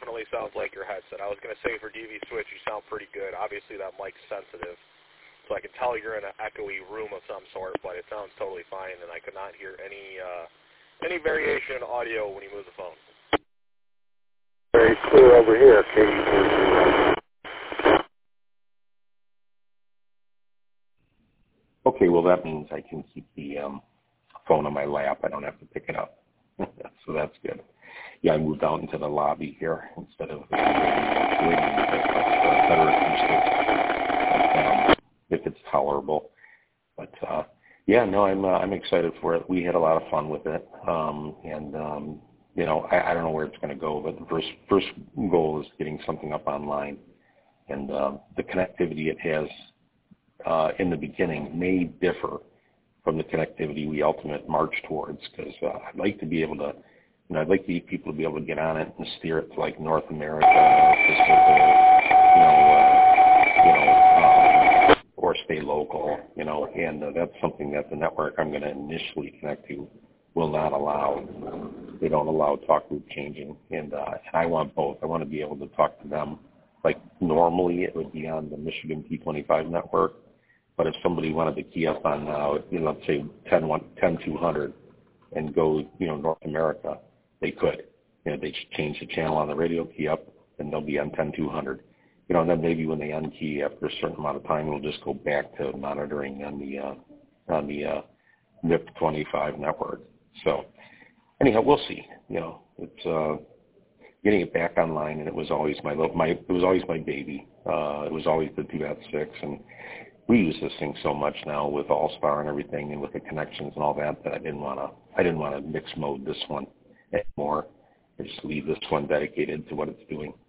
definitely sounds like your headset. I was going to say for DV Switch, you sound pretty good. Obviously, that mic's sensitive, so I can tell you're in an echoey room of some sort, but it sounds totally fine, and I could not hear any variation in audio when you move the phone. Very clear over here. Okay, well, that means I can keep the phone on my lap. I don't have to pick it up. So that's good. Yeah, I moved out into the lobby here instead of waiting better acoustics, if it's tolerable. But yeah, no, I'm excited for it. We had a lot of fun with it, and you know, I don't know where it's going to go, but the first goal is getting something up online, and the connectivity it has in the beginning may differ from the connectivity we ultimately march towards, because I'd like to be able to, you know, I'd like people to be able to get on it and steer it to like North America, Pacific, or stay local, you know, and that's something that the network I'm going to initially connect to will not allow. They don't allow talk group changing, and I want both. I want to be able to talk to them like normally it would be on the Michigan P25 network. But if somebody wanted to key up on, you know, let's say 10-200 and go, you know, North America, they could. You know, they change the channel on the radio, key up, and they'll be on 10-200. You know, and then maybe when they unkey after a certain amount of time, it'll just go back to monitoring on the MIP25 network. So anyhow, we'll see. You know, it's getting it back online, and it was always my baby. It was always the 2.6, and we use this thing so much now with All-Star and everything, and with the connections and all that, that I didn't want to mix mode this one anymore. I just leave this one dedicated to what it's doing.